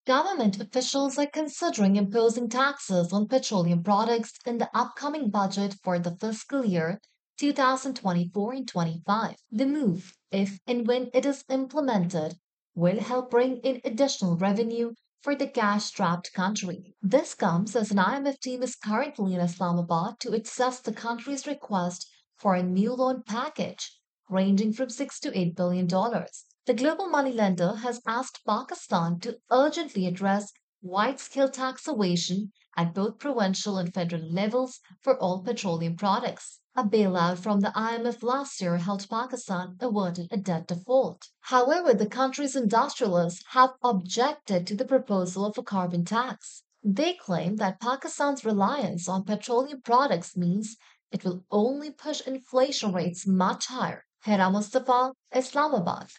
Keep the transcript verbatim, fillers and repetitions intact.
Government officials are considering imposing taxes on petroleum products in the upcoming budget for the fiscal year two thousand twenty-four and twenty-five. The move, if and when it is implemented, will help bring in additional revenue for the cash-strapped country. This comes as an I M F team is currently in Islamabad to assess the country's request for a new loan package ranging from six to eight billion dollars. The global moneylender has asked Pakistan to urgently address wide-scale tax evasion at both provincial and federal levels for all petroleum products. A bailout from the I M F last year helped Pakistan avoid a debt default. However, the country's industrialists have objected to the proposal of a carbon tax. They claim that Pakistan's reliance on petroleum products means it will only push inflation rates much higher. Hera Mustafa, Islamabad.